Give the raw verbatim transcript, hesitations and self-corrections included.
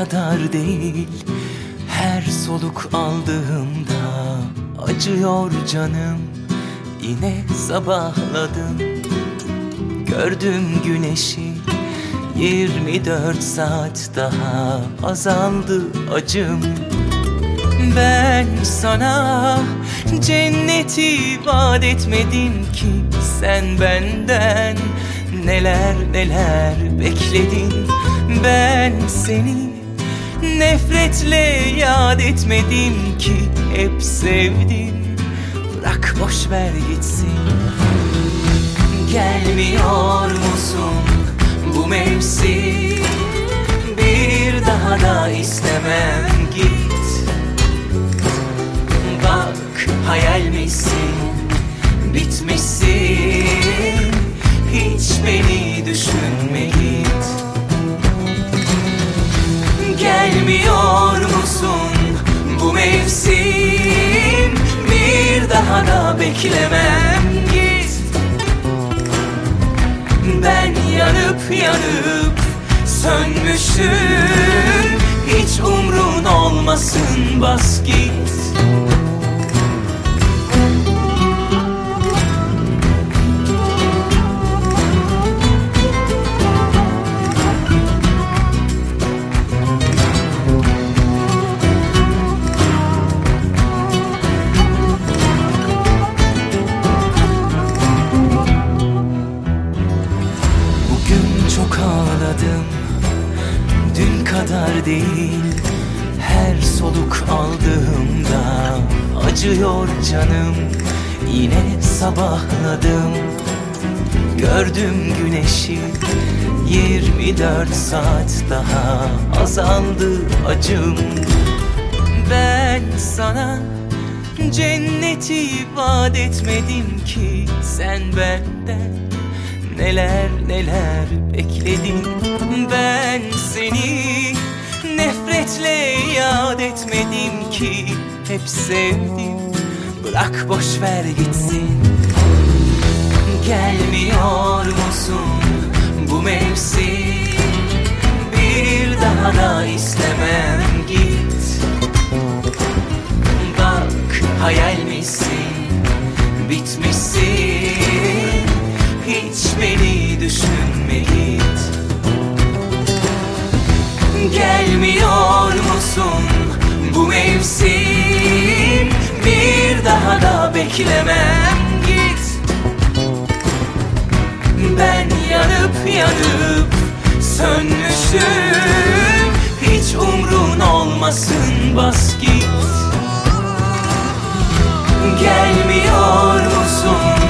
kadar değil. Her soluk aldığımda acıyor canım. Yine sabahladım, gördüm güneşi. Yirmi dört saat daha azaldı acım. Ben sana cenneti vaat etmedim ki, sen benden neler neler bekledin. Ben seni nefretle yad etmedim ki, hep sevdim. Bırak boş ver gitsin. Gelmiyor musun bu mevsim? Bir daha da istemem, git. Bak hayal misin, bitmişsin. Hiç beni düşünme, git. Gelmiyor musun bu mevsim? Bir daha da beklemem, git. Ben yanıp yanıp sönmüşüm. Hiç umrun olmasın, bas git. Çok ağladım, dün kadar değil. Her soluk aldığımda acıyor canım. Yine sabahladım, gördüm güneşi. Yirmi dört saat daha azaldı acım. Ben sana cenneti vaat etmedim ki, sen benden neler neler bekledin. Ben seni nefretle yad etmedim ki, hep sevdim. Bırak boş ver gitsin. Gelmiyor musun bu mevsim? Bir daha da istemem, git. Bak hayal misin, bitmişsin. Hiç beni düşünme, git. Gelmiyor musun bu mevsim? Bir daha da beklemem, git. Ben yanıp yanıp sönmüşüm. Hiç umrun olmasın, bas git. Gelmiyor musun